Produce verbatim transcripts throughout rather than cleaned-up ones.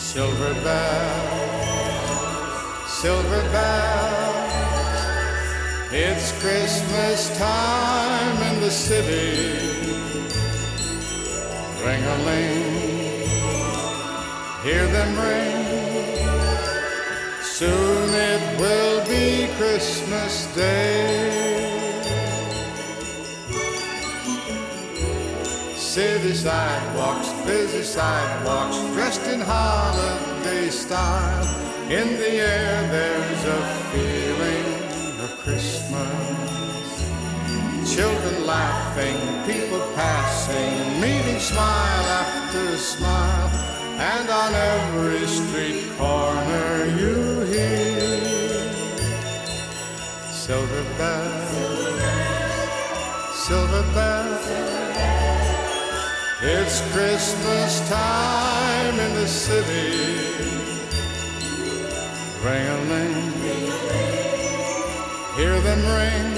Silver bells, silver bells, it's Christmas time in the city. Ring-a-ling, hear them ring, soon it will be Christmas Day. City sidewalks, busy sidewalks, dressed in holiday style. In the air there's a feeling of Christmas. Children laughing, people passing, meeting smile after smile. And on every street corner you hear silver bells, silver bells. It's Christmas time in the city. Ring-a-ling, hear them ring,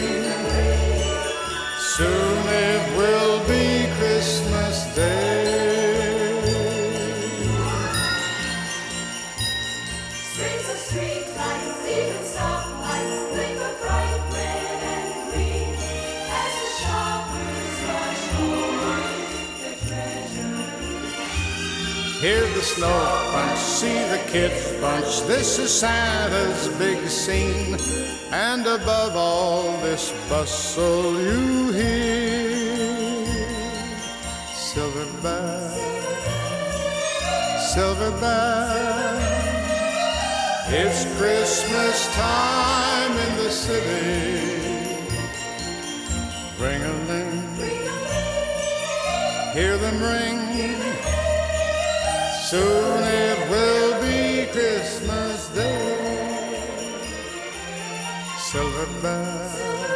soon it will be Christmas Day. Streets of street lights, even stoplights, gleam bright red and green as the shoppers rush home their treasures. Hear the snow crunch, see the kids bunch. This is Santa's big scene, and above all this bustle you hear silver bells, silver bells. It's Christmas time in the city. Ring-a-ling, hear them ring, soon it will be Christmas Day. Silver bells,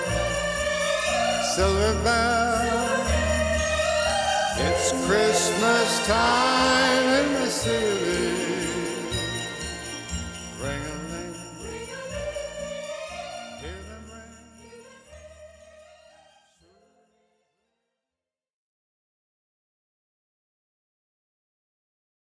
silver bells, it's Christmas time in the city.